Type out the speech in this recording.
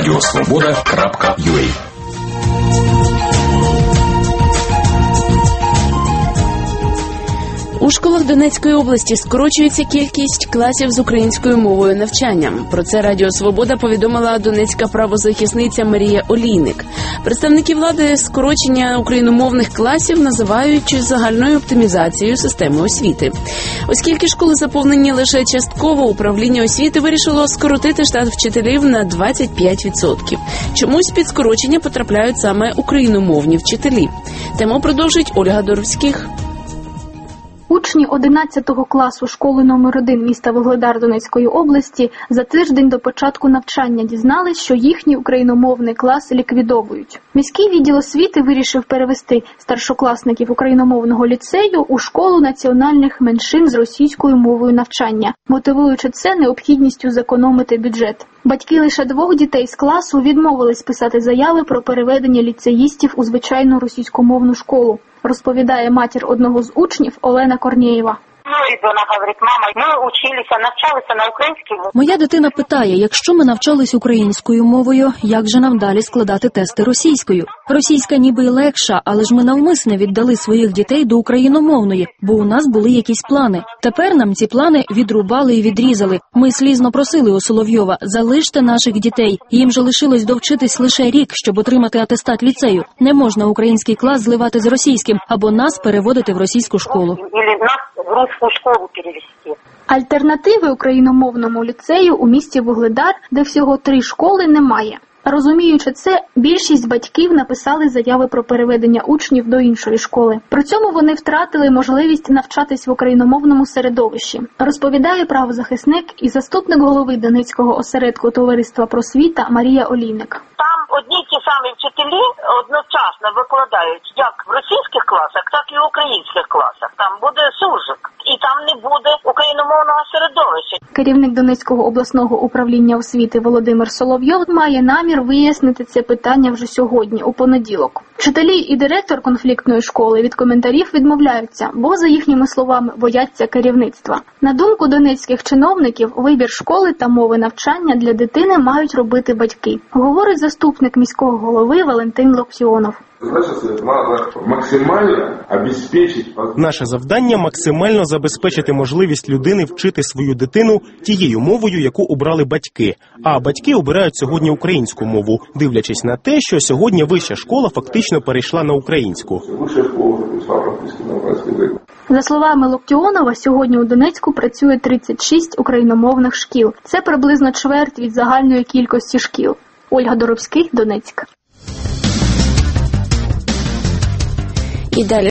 radiosvoboda.ua. У школах Донецької області скорочується кількість класів з українською мовою навчання. Про це Радіо Свобода повідомила донецька правозахисниця Марія Олійник. Представники влади скорочення україномовних класів називають загальною оптимізацією системи освіти. Оскільки школи заповнені лише частково, управління освіти вирішило скоротити штат вчителів на 25%. Чомусь під скорочення потрапляють саме україномовні вчителі. Тему продовжить Ольга Доровських. Учні 11 класу школи номер 1 міста Вугледар Донецької області за тиждень до початку навчання дізнались, що їхній україномовний клас ліквідовують. Міський відділ освіти вирішив перевести старшокласників україномовного ліцею у школу національних меншин з російською мовою навчання, мотивуючи це необхідністю зекономити бюджет. Батьки лише 2 дітей з класу відмовились писати заяви про переведення ліцеїстів у звичайну російськомовну школу, розповідає матір одного з учнів Олена Корнєєва. Ребенок говорить: мама, ми училися, навчалися на українській мові. Моя дитина питає, якщо ми навчались українською мовою, як же нам далі складати тести російською? Російська ніби й легша, але ж ми навмисне віддали своїх дітей до україномовної, бо у нас були якісь плани. Тепер нам ці плани відрубали і відрізали. Ми слізно просили у Соловйова: залиште наших дітей. Їм же лишилось довчитись лише рік, щоб отримати атестат ліцею. Не можна український клас зливати з російським, або нас переводити в російську школу. В русскую школу перевести. Альтернативи україномовному ліцею у місті Вугледар, де всього 3 школи, немає. Розуміючи це, більшість батьків написали заяви про переведення учнів до іншої школи. При цьому вони втратили можливість навчатись в україномовному середовищі, розповідає правозахисник і заступник голови Донецького осередку товариства просвіта Марія Олійник. Там одні ті самі вчителі одночасно викладають як в російських класах, так і в українських класах. Там буде суржик, і там не буде україномовного середовища. Керівник Донецького обласного управління освіти Володимир Соловйов має намір вияснити це питання вже сьогодні, у понеділок. Вчителі і директор конфліктної школи від коментарів відмовляються, бо, за їхніми словами, бояться керівництва. На думку донецьких чиновників, вибір школи та мови навчання для дитини мають робити батьки, говорить заступник міського голови Валентин Локтіонов. Наше завдання – максимально забезпечити можливість людини вчити свою дитину тією мовою, яку обрали батьки. А батьки обирають сьогодні українську мову, дивлячись на те, що сьогодні вища школа фактично перейшла на українську. За словами Локтіонова, сьогодні у Донецьку працює 36 україномовних шкіл. Це приблизно чверть від загальної кількості шкіл. Ольга Доровських, Донецьк. І далі